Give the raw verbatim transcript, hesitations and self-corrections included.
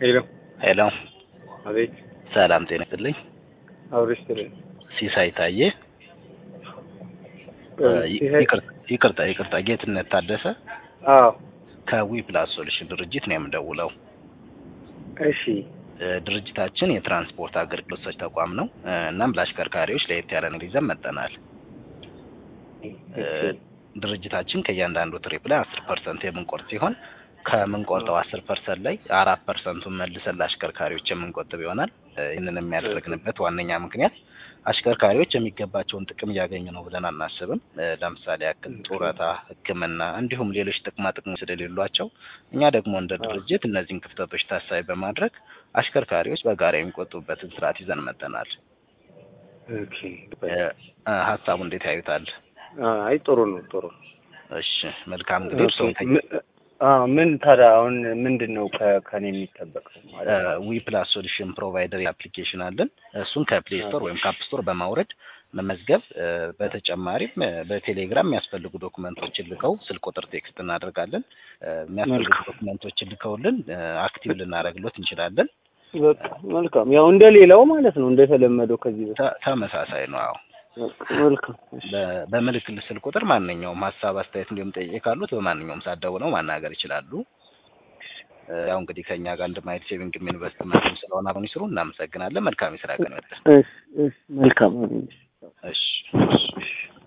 ሄሎ ሄሎ አቤት ሰላም ጤና ይስጥልኝ። አውሪስትሪ ሲሳይ ታዬ ይቅርታ ይቅርታ ጌትነት ታደሰ አዎ ከዊ ፕላስ ሶሉሽን ድርጅት ነው የምደውለው። እሺ ድርጅታችን የትራንስፖርት አገልግሎት ሰጪ ተቋም ነው። እናም ለአሽከርካሪዎች ለየት ያለ ነገር ይዘን መጥተናል። ድርጅታችን ከእያንዳንዱ ትሪፕ ላይ አስር ፐርሰንት የምንቆርጥ ሲሆን ከምንቆርጠው አስር ፐርሰንት ላይ አራት ፐርሰንቱን መልሰን ለአሽከርካሪዎች የምንቆጥብ ይሆናል። ይህንን የሚያደርግንበት ዋነኛ ምክንያት አሽከርካሪዎች የሚገባቸውን ጥቅም እያገኙ ነው ብለን አናስብም። ለምሳሌ ያክል ጡረታ፣ ሕክምና እንዲሁም ሌሎች ጥቅማ ጥቅሞች ስለሌሏቸው እኛ ደግሞ እንደ ድርጅት እነዚህን ክፍተቶች ታሳቢ በማድረግ አሽከርካሪዎች በጋራ የሚቆጥቡበትን ስርዓት ይዘን መጥተናል። ኦኬ ሀሳቡ እንዴት ያዩታል? አይ ጥሩ ነው ጥሩ። እሺ መልካም እንግዲህ እርስዎ አዎ ምን ታዲያ አሁን ምንድነው ከኔ የሚጠበቀው ማለት ዊ ፕላስ ሶሉሽን ፕሮቫይደር አፕሊኬሽን አለን። እሱን ከፕሌይ ስቶር ወይም ከአፕ ስቶር በማውረድ መመዝገብ፣ በተጨማሪም በቴሌግራም የሚያስፈልጉ ዶክመንቶችን ልከው ስልክ ቁጥር ቴክስት እናደርጋለን። የሚያስፈልጉ ዶክመንቶችን ልከውልን አክቲቭ ልናደርግሎት እንችላለን። መልካም ያው እንደሌላው ማለት ነው እንደተለመደው ከዚህ በፊት ተመሳሳይ ነው። አዎ መልካም በምልክት ስልክ ቁጥር ማንኛውም ሀሳብ አስተያየት እንዲሁም ጠይቄ ካሉት በማንኛውም ሰዓት ደውለው ማናገር ይችላሉ። ያው እንግዲህ ከኛ ጋር እንደማይት ሴቪንግ ኢንቨስትመንት ስለሆነ አሁን ይስሩ። እናመሰግናለን። መልካም የስራ ቀን ይሁን። እሺ እሺ መልካም። እሺ